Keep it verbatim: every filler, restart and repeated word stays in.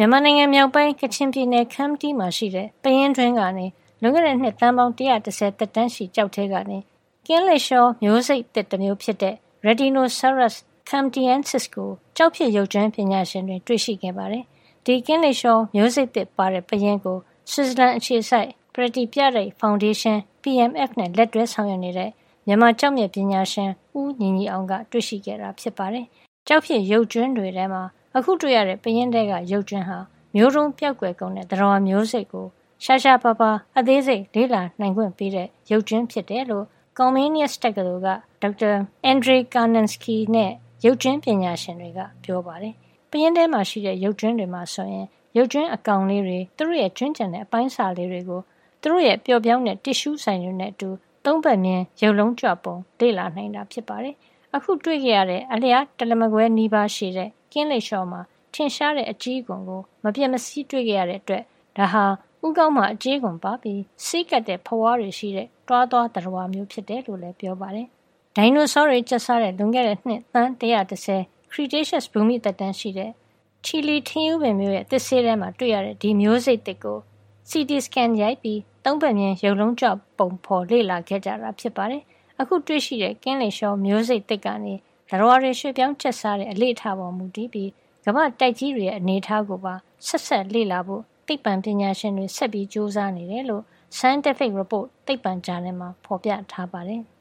မြန်မာနိုင်ငံမြောက်ပိုင်းကချင်ပြည်နယ်ခမ်းတီးမှာရှိတဲ့ပယင်းတွင်းကနေလွန်ခဲ့တဲ့နှစ်သန်းပေါင်းone hundred tenသက်တမ်းရှိကြောက်ထဲကနေကင်းလိပ်လျှောမျိုးစိတ်သစ်တစ်မျိုးဖြစ်တဲ့ Retinosaurus khamtiensis ကိုကြောက်ဖြစ်ရုပ်ကြွင်းပညာရှင်တွေတွေ့ရှိခဲ့ပါတယ်။ဒီကင်းလိပ်လျှောမျိုးစိတ်သစ်ပါတဲ့ပယင်းကိုဆွစ်ဇာလန်အခြေစိုက် Pretty ပြတိုက်ဖောင်ဒေးရှင်း P M F နဲ့လက်တွဲဆောင်ရွက်နေတဲ့မြန်မာကျောက်မျက်ပညာရှင်ဦးညီညီအောင်ကတွေ့ရှိခဲ့တာဖြစ်ပါတယ်။ကျောက်ဖြစ်ရုပ်ကြွင်းတွေထဲမှာအခုတွေ့ရတဲ့ပယင်းတဲကရုပ်ကြွင်းဟာမျိုးတုံးပြောက်ကွယ်ကုန်တဲ့သတ္တဝါမျိုးစိတ်ကိုရှားရှားပါးပါးအသေးစိတ်လေ့လာနိုင်ခွင့်ပေးတဲ့ရုပ်ကြွင်းဖြစ်တယ်လို့ Comenius တက္ကသိုလ်ကဒေါက်တာ Andrei Karnansky နဲ့ရုပ်ကြွင်းပညာရှင်တွေကပြောပါတယ်။ပယင်းထဲမှာရှိတဲ့ရုပ်ကြွင်းတွေမှာဆိုရင်ရုပ်ကြွင်းအကောင်လေးတွေသူတို့ရဲ့ကျွင်းကျန်တဲ့အပိုင်းစာလေးတွေကိုသူတို့ရဲ့ပျော့ပြောင်းတဲ့တစ်ရှူးဆိုင်တွေနဲ့အတူသုံးပတ်မြင်ရုပ်လုံးကြွပုံလေ့လာနိုင်တာဖြစ်ပါတယ်။အခုတွေ့ကြရတဲ့အလျားတလမကွဲနီးပါးရှိတဲ့ကင်းလိပ်လျှော်မှာထင်ရှားတဲ့အကြီးအကွန်ကိုမပြတ်မစည်းတွေ့ကြရတဲ့အတွက်ဒါဟာဥကောင်းမှာအကြီးအကွန်ပါပြီးစီးကပ်တဲ့ဖွားတွေရှိတဲ့တွားသွားသတ္တဝါမျိုးဖြစ်တယ်လို့လည်းပြောပါတယ်။ဒိုင်နိုဆောတွေကျက်စားတဲ့လွန်ခဲ့တဲ့နှစ်သန်းone hundred ten Cretaceous ဘူမိသက်တမ်းရှိတဲ့ချီလီထင်းယူပင်မျိုးရဲ့သစ်ဆေးထဲမှာတွေ့ရတဲ့ဒီမျိုးစိတ်သစ်ကို C T scan ရိုက်ပြီးသုံးပတ်မြင်ရုပ်လုံးကြွပုံဖော်လေ့လာခဲ့ကြတာဖြစ်ပါတယ်။အခုတွေ့ရှိတဲ့ကင်းလိပ်လျှောမျိုးစိတ်သစ်ကနေသတ္တဝါတွေရွှေ့ပြောင်းကျက်စားတဲ့အလေ့အထပေါ်မူတည်ပြီးကမ္ဘာတိုက်ကြီးတွေရဲ့အနေအထားကိုပါဆက်ဆက်လေ့လာဖို့သိပ္ပံပညာရှင်တွေဆက်ပြီးကြိုးစားနေတယ်လို့ Scientific Report သိပ္ပံဂျာနယ်မှာဖော်ပြထားပါတယ်။